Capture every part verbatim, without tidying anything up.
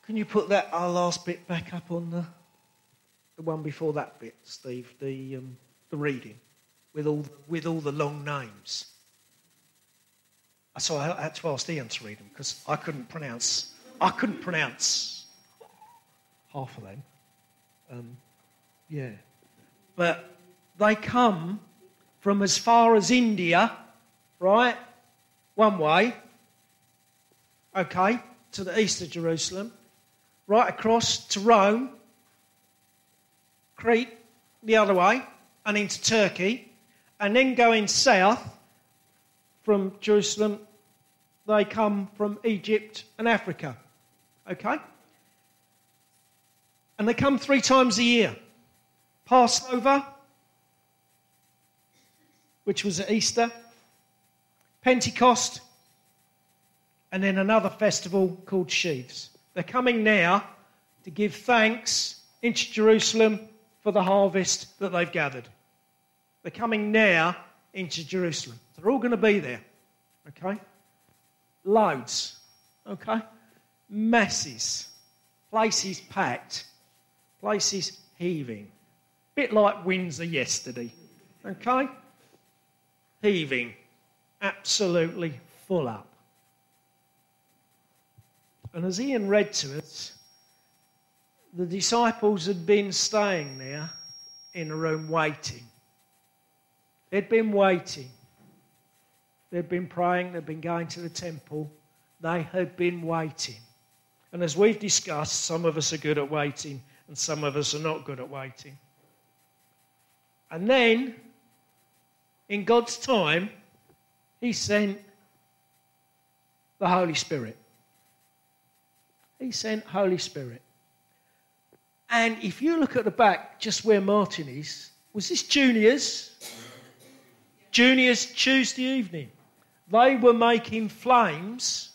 Can you put that our last bit back up on the the one before that bit, Steve? The um, the reading with all with all the long names. So I had to ask Ian to read them because I couldn't pronounce. I couldn't pronounce half of them. Um, yeah, but they come from as far as India, right? One way, okay, to the east of Jerusalem, right across to Rome, Crete, the other way, and into Turkey, and then going south from Jerusalem, they come from Egypt and Africa, okay? And they come three times a year. Passover, which was at Easter, Pentecost, and then another festival called Sheaves. They're coming now to give thanks into Jerusalem for the harvest that they've gathered. They're coming now into Jerusalem. They're all going to be there, okay? Loads, okay? Masses, places packed, places heaving. Bit like Windsor yesterday, okay? Heaving, absolutely full up. And as Ian read to us, the disciples had been staying there in a room waiting. They'd been waiting. They'd been praying, they'd been going to the temple. They had been waiting. And as we've discussed, some of us are good at waiting and some of us are not good at waiting. And then, in God's time, He sent the Holy Spirit. He sent Holy Spirit. And if you look at the back, just where Martin is, was this juniors? Juniors Tuesday evening. They were making flames,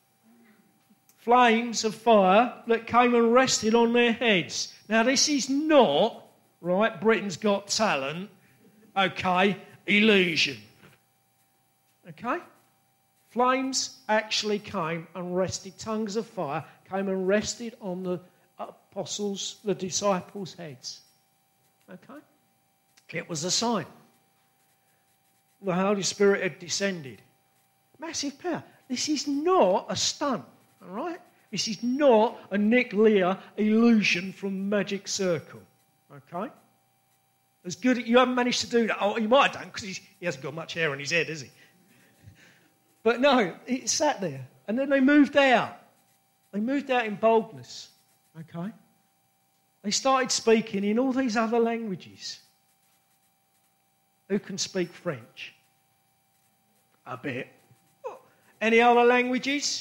flames of fire that came and rested on their heads. Now this is not, right, Britain's Got Talent, okay, illusion. Okay? Flames actually came and rested, tongues of fire came and rested on the apostles, the disciples' heads. Okay? It was a sign. The Holy Spirit had descended. Massive power. This is not a stunt, all right? This is not a Nick Lear illusion from Magic Circle, okay? As good, you haven't managed to do that. Oh, he might have done because he hasn't got much hair on his head, has he? But no, it sat there. And then they moved out. They moved out in boldness, okay? They started speaking in all these other languages. Who can speak French? A bit. Any other languages?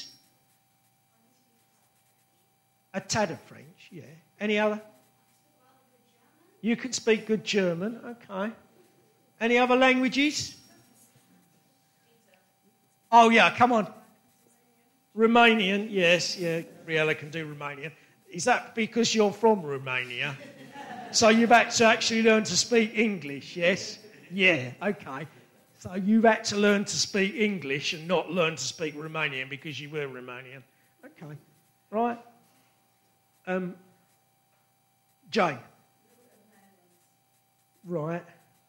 A tad of French, yeah. Any other? You can speak good German, okay. Any other languages? Oh, yeah, come on. Romanian, yes, yeah. Riella can do Romanian. Is that because you're from Romania? So you've had to actually learn to speak English, yes? Yeah, okay. So you've had to learn to speak English and not learn to speak Romanian because you were Romanian. Okay, right. Um, Jane. Right.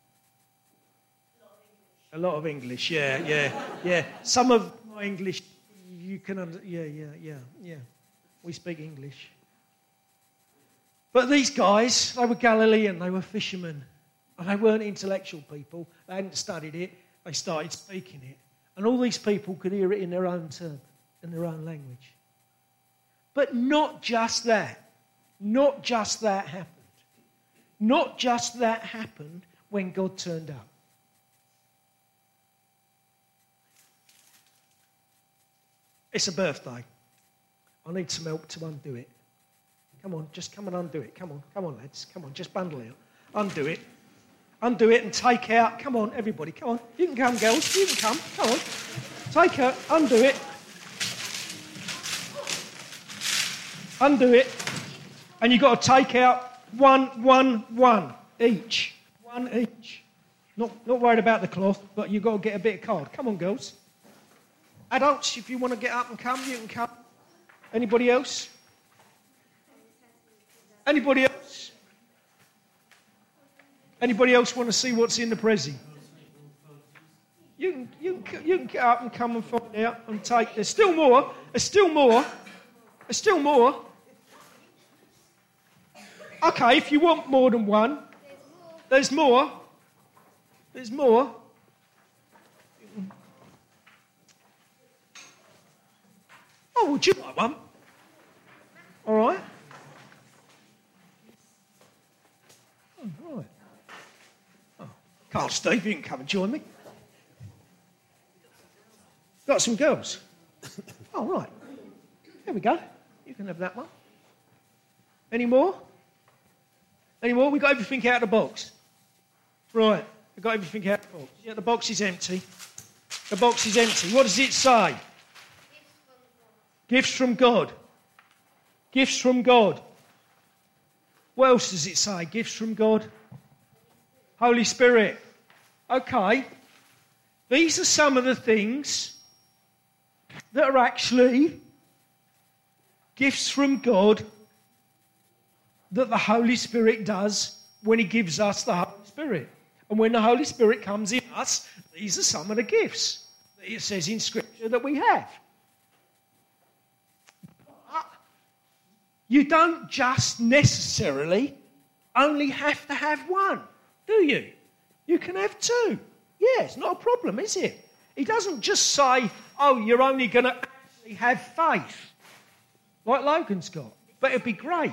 A lot of English, yeah, yeah, yeah. Some of my English, you can under, yeah, yeah, yeah, yeah. We speak English. But these guys, they were Galilean, they were fishermen. And they weren't intellectual people. They hadn't studied it. They started speaking it. And all these people could hear it in their own term, in their own language. But not just that. Not just that happened. Not just that happened when God turned up. It's a birthday. I need some help to undo it. Come on, just come and undo it. Come on, come on, lads. Come on, just bundle it. Undo it. Undo it and take out. Come on, everybody, come on. You can come, girls. You can come. Come on. Take out. Undo it. Undo it. And you've got to take out one, one, one each. One each. Not, not worried about the cloth, but you've got to get a bit of card. Come on, girls. Adults, if you want to get up and come, you can come. Anybody else? Anybody else? Anybody else want to see what's in the Prezi? You can, you, can, you can get up and come and find out and take. There's still more. There's still more. There's still more. Okay, if you want more than one, there's more. There's more. Oh, would you like one? All right. Oh, right. Oh, Carl, Steve, you can come and join me. Got some girls. Oh, right. There we go. You can have that one. Any more? Any more? We got everything out of the box. Right. We got everything out of the box. Yeah, the box is empty. The box is empty. What does it say? Gifts from God. Gifts from God. What else does it say? Gifts from God. Holy Spirit. Okay. These are some of the things that are actually gifts from God that the Holy Spirit does when he gives us the Holy Spirit. And when the Holy Spirit comes in us, these are some of the gifts that it says in Scripture that we have. But you don't just necessarily only have to have one, do you? You can have two. Yeah, it's not a problem, is it? He doesn't just say, oh, you're only going to actually have faith, like Logan's got. But it'd be great.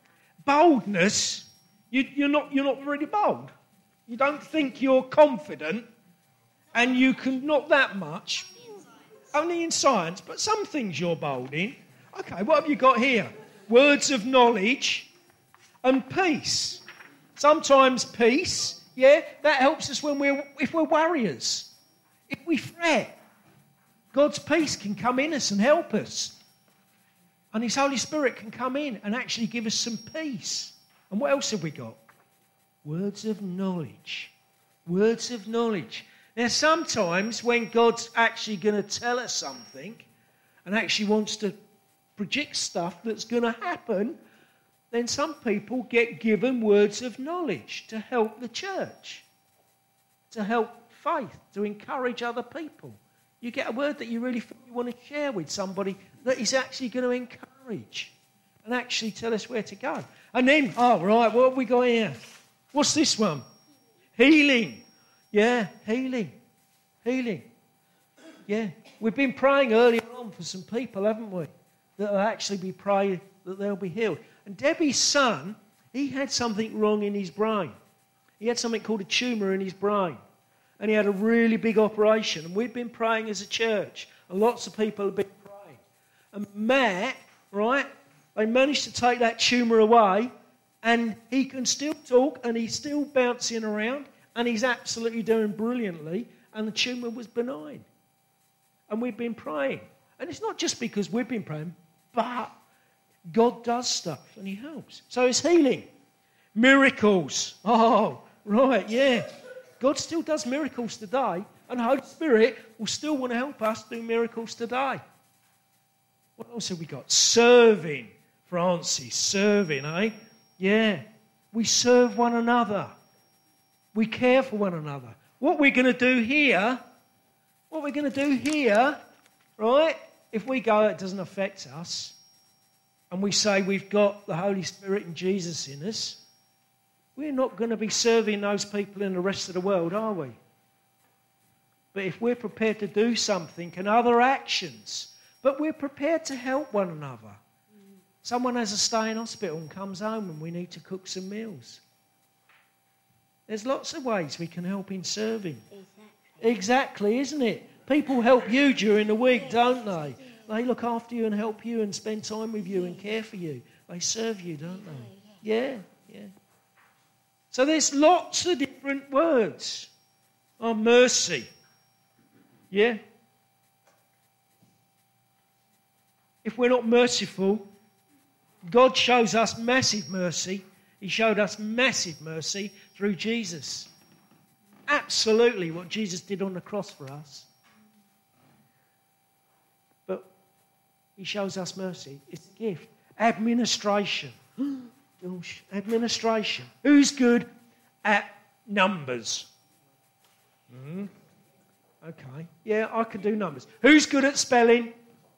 Boldness, you, you're not you're not really bold. You don't think you're confident, and you can, not that much, only in science, but some things you're bold in. Okay, what have you got here? Words of knowledge and peace. Sometimes peace, yeah, that helps us when we're if we're warriors. If we fret, God's peace can come in us and help us. And his Holy Spirit can come in and actually give us some peace. And what else have we got? Words of knowledge. Words of knowledge. Now, sometimes when God's actually going to tell us something and actually wants to predict stuff that's going to happen, then some people get given words of knowledge to help the church, to help faith, to encourage other people. You get a word that you really feel you want to share with somebody that is actually going to encourage and actually tell us where to go. And then, oh, right, what have we got here? What's this one? Healing. Yeah, healing. Healing. Yeah. We've been praying earlier on for some people, haven't we? That will actually be praying that they'll be healed. And Debbie's son, he had something wrong in his brain. He had something called a tumour in his brain. And he had a really big operation. And we've been praying as a church. And lots of people have been praying. And Matt, right, they managed to take that tumour away. And he can still talk. And he's still bouncing around. And he's absolutely doing brilliantly. And the tumour was benign. And we've been praying. And it's not just because we've been praying. But God does stuff. And he helps. So it's healing. Miracles. Oh, right, yeah. God still does miracles today, and the Holy Spirit will still want to help us do miracles today. What else have we got? Serving, Francis, serving, eh? Yeah, we serve one another. We care for one another. What we're going to do here, what we're going to do here, right, if we go, it doesn't affect us, and we say we've got the Holy Spirit and Jesus in us, we're not going to be serving those people in the rest of the world, are we? But if we're prepared to do something and other actions, but we're prepared to help one another. Mm. Someone has a stay in hospital and comes home and we need to cook some meals. There's lots of ways we can help in serving. Exactly, exactly isn't it? People help you during the week, don't they? They look after you and help you and spend time with you and care for you. They serve you, don't they? Yeah, yeah. So there's lots of different words. Oh, mercy. Yeah? If we're not merciful, God shows us massive mercy. He showed us massive mercy through Jesus. Absolutely what Jesus did on the cross for us. But he shows us mercy. It's a gift. Administration. Oh, gosh. Administration. Who's good at numbers? Mm-hmm. Okay. Yeah, I can do numbers. Who's good at spelling?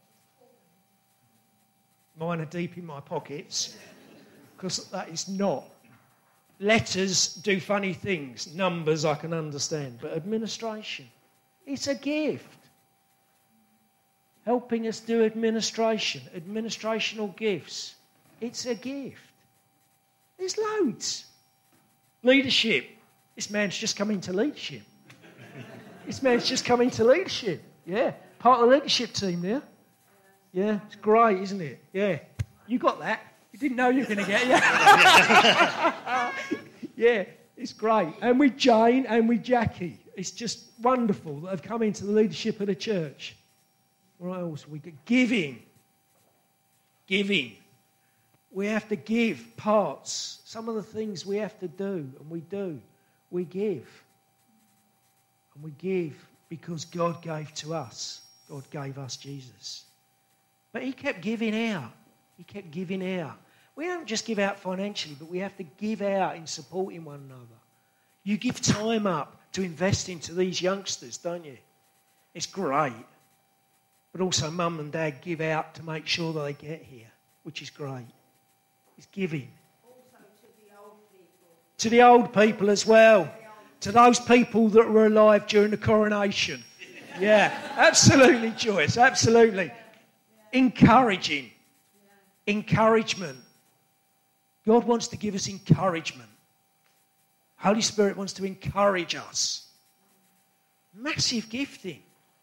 Mine are deep in my pockets, because that is not. Letters do funny things. Numbers I can understand. But administration, it's a gift. Helping us do administration, administrational gifts. It's a gift. There's loads. Leadership. This man's just come into leadership. This man's just come into leadership. Yeah. Part of the leadership team there. Yeah. It's great, isn't it? Yeah. You got that. You didn't know you were going to get it. Yeah. Yeah. It's great. And with Jane and with Jackie. It's just wonderful that they've come into the leadership of the church. What else? We get giving. Giving. We have to give parts. Some of the things we have to do, and we do, we give. And we give because God gave to us. God gave us Jesus. But he kept giving out. He kept giving out. We don't just give out financially, but we have to give out in supporting one another. You give time up to invest into these youngsters, don't you? It's great. But also mum and dad give out to make sure that they get here, which is great. It's giving. Also to the old people. To the old people as well. To those people that were alive during the coronation. Yeah, absolutely, Joyce, absolutely. Yeah. Encouraging. Yeah. Encouragement. God wants to give us encouragement. Holy Spirit wants to encourage us. Massive gifting.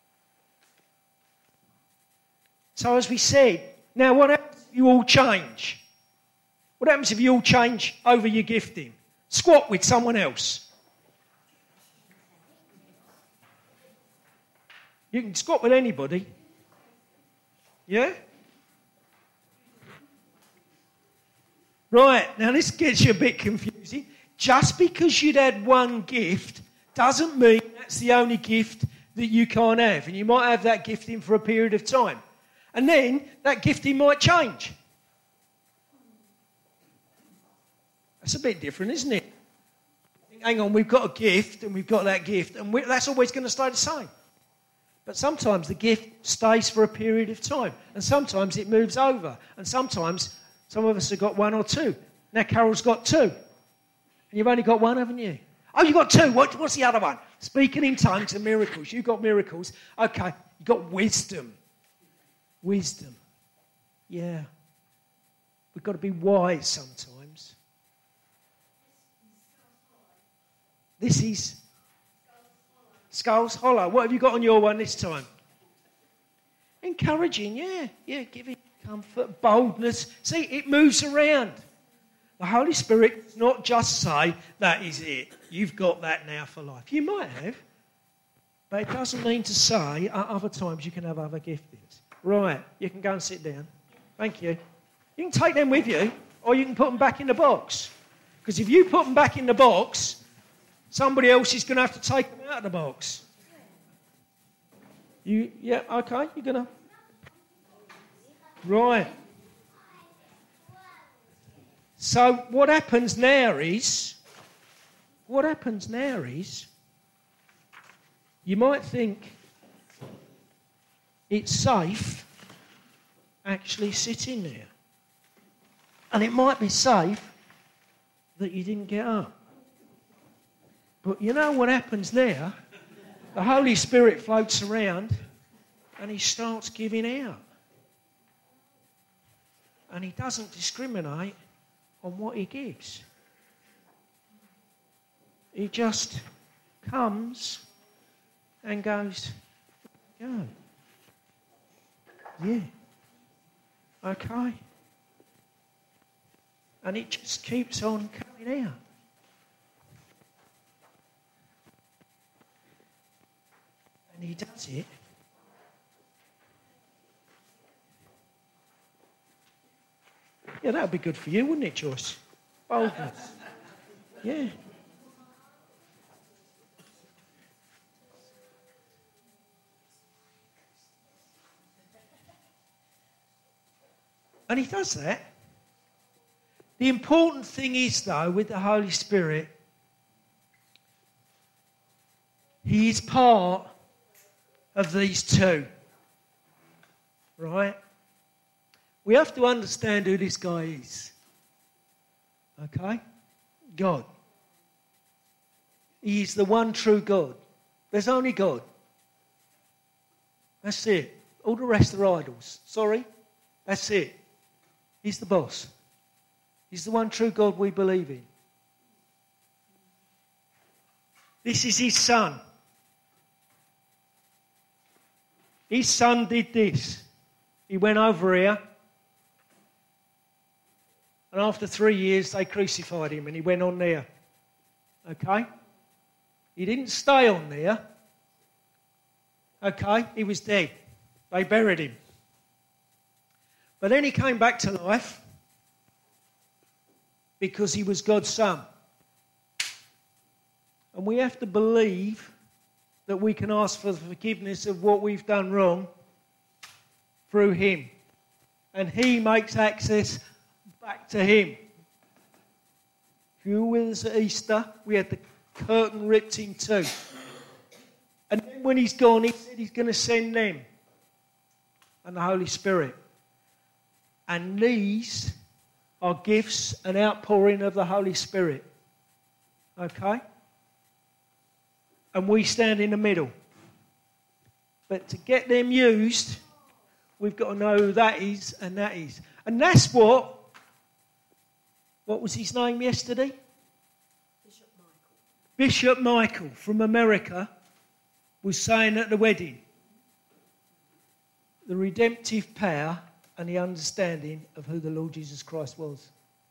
So as we said, now what happens if you all change? What happens if you all change over your gifting? Squat with someone else. You can squat with anybody. Yeah? Right, now this gets you a bit confusing. Just because you'd had one gift doesn't mean that's the only gift that you can't have. And you might have that gifting for a period of time. And then that gifting might change. That's a bit different, isn't it? Hang on, we've got a gift and we've got that gift, and we, that's always going to stay the same. But sometimes the gift stays for a period of time, and sometimes it moves over, and sometimes some of us have got one or two. Now Carol's got two, and you've only got one, haven't you? Oh, you've got two. What, what's the other one? Speaking in tongues and miracles. You've got miracles. Okay, you've got wisdom. Wisdom. Yeah. We've got to be wise sometimes. This is Skulls Hollow. What have you got on your one this time? Encouraging, yeah. Yeah, giving comfort, boldness. See, it moves around. The Holy Spirit does not just say, that is it. You've got that now for life. You might have. But it doesn't mean to say at other times you can have other giftings. Right, you can go and sit down. Thank you. You can take them with you, or you can put them back in the box. Because if you put them back in the box, somebody else is going to have to take them out of the box. You, yeah, okay, you're going to... Right. So what happens now is... What happens now is... You might think it's safe actually sitting there. And it might be safe that you didn't get up. But you know what happens there? The Holy Spirit floats around and he starts giving out. And he doesn't discriminate on what he gives. He just comes and goes, go. Yeah. Okay. And it just keeps on coming out. And he does it. Yeah, that would be good for you, wouldn't it, Joyce? Boldness. Yeah. And he does that The important thing is, though, with the Holy Spirit, he is part of these two. Right? We have to understand who this guy is. Okay? God. He is the one true God. There's only God. That's it. All the rest are idols. Sorry? That's it. He's the boss. He's the one true God we believe in. This is his son. His son did this. He went over here, and after three years they crucified him and he went on there. Okay? He didn't stay on there. Okay? He was dead. They buried him. But then he came back to life because he was God's son. And we have to believe that we can ask for the forgiveness of what we've done wrong through him. And he makes access back to him. If you were with us at Easter, we had the curtain ripped in two. And then when he's gone, he said he's going to send them and the Holy Spirit. And these are gifts and outpouring of the Holy Spirit. Okay? And we stand in the middle. But to get them used, we've got to know who that is and that is. And that's what, what was his name yesterday? Bishop Michael. Bishop Michael from America was saying at the wedding. The redemptive power and the understanding of who the Lord Jesus Christ was.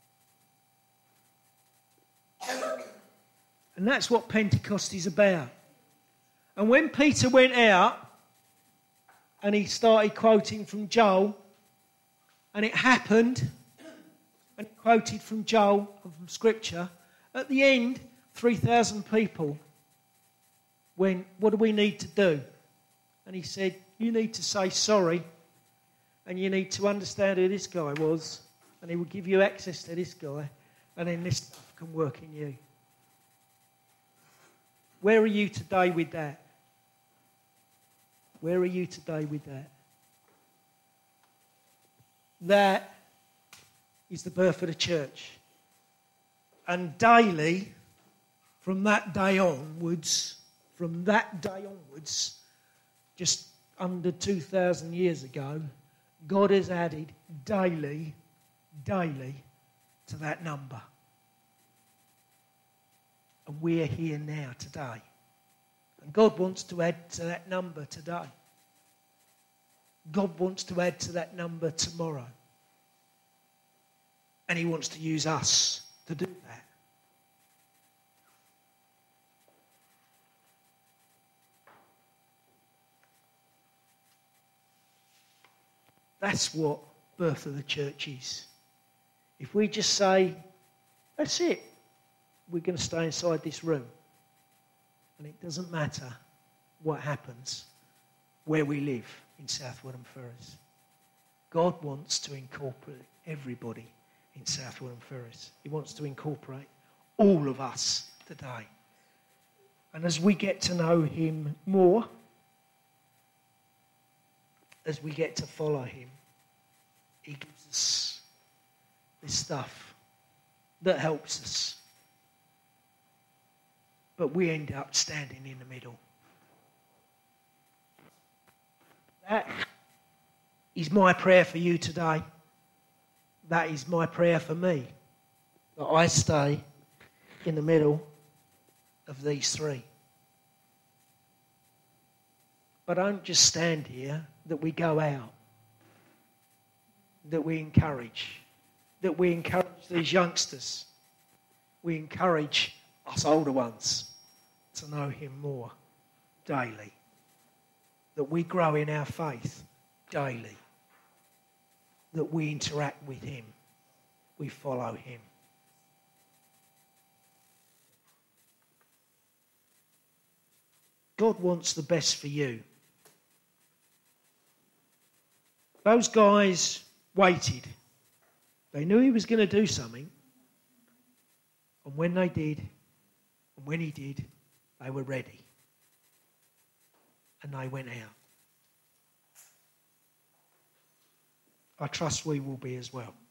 And that's what Pentecost is about. And when Peter went out and he started quoting from Joel, and it happened, and he quoted from Joel and from Scripture, at the end, three thousand people went, what do we need to do? And he said, you need to say sorry, and you need to understand who this guy was, and he will give you access to this guy, and then this stuff can work in you. Where are you today with that? Where are you today with that? That is the birth of the church. And daily, from that day onwards, from that day onwards, just under two thousand years ago, God has added daily, daily to that number. And we're here now today. And God wants to add to that number today. God wants to add to that number tomorrow. And he wants to use us to do that. That's what birth of the church is. If we just say, that's it, we're going to stay inside this room. And it doesn't matter what happens where we live in South Woodham-Ferrers. God wants to incorporate everybody in South Woodham-Ferrers. He wants to incorporate all of us today. And as we get to know him more, as we get to follow him, he gives us this stuff that helps us. But we end up standing in the middle. That is my prayer for you today. That is my prayer for me. That I stay in the middle of these three. But don't just stand here, that we go out. That we encourage. That we encourage these youngsters. We encourage us older ones to know him more daily. That we grow in our faith daily. That we interact with him. We follow him. God wants the best for you. Those guys waited. They knew he was going to do something. And when they did, and when he did, they were ready. And they went out. I trust we will be as well.